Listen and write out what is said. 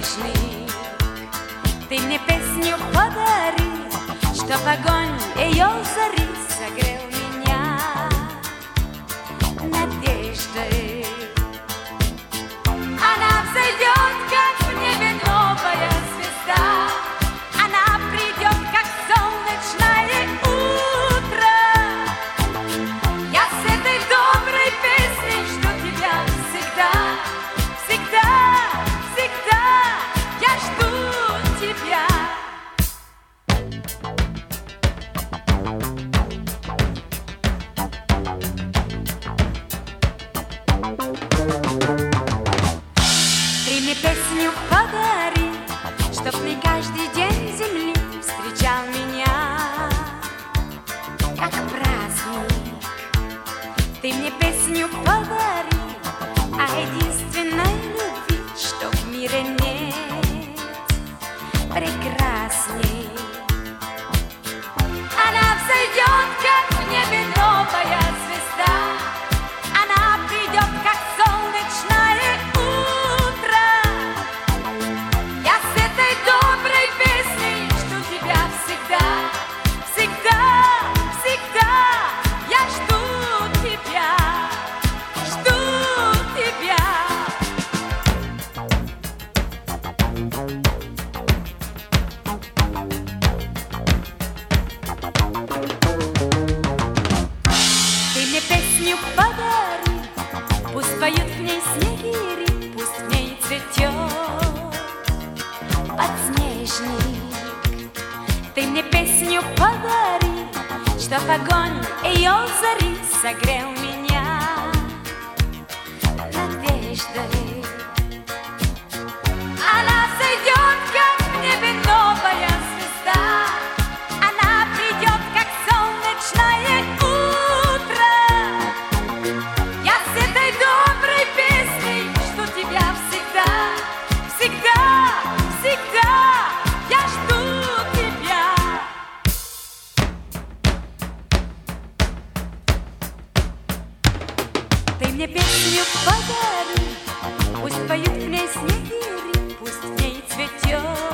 подснежник. Ты мне песню подари, чтоб огонь ее зари согрел меня надеждой. Она взойдет, как в небе новая звезда. Она придет, как солнечное утро. Я с этой доброй песней жду тебя всегда, всегда, всегда. Я жду тебя. Ты мне песню подари, чтоб не каждый день земли встречал меня как праздник. Ты мне песню подари о единственной любви, что в мире нет прекрасней. Она взойдет, как в небе новая звезда. Она придет, как солнечное утро. Я с этой доброй песней жду тебя всегда, всегда, всегда. Я жду тебя, жду тебя. Ты мне песню подари, пусть поют в ней снегири, пусть в ней цветет подснежник. Ты мне песню подари, чтоб огонь ее зари согрел меня надеждой. Она взойдет, как в небе новая звезда. Она придет, как солнечное утро. Я с этой доброй песней жду тебя всегда, всегда, всегда. Я жду тебя. Ты мне песню подари, пусть поют в ней снегири, пусть в ней цветет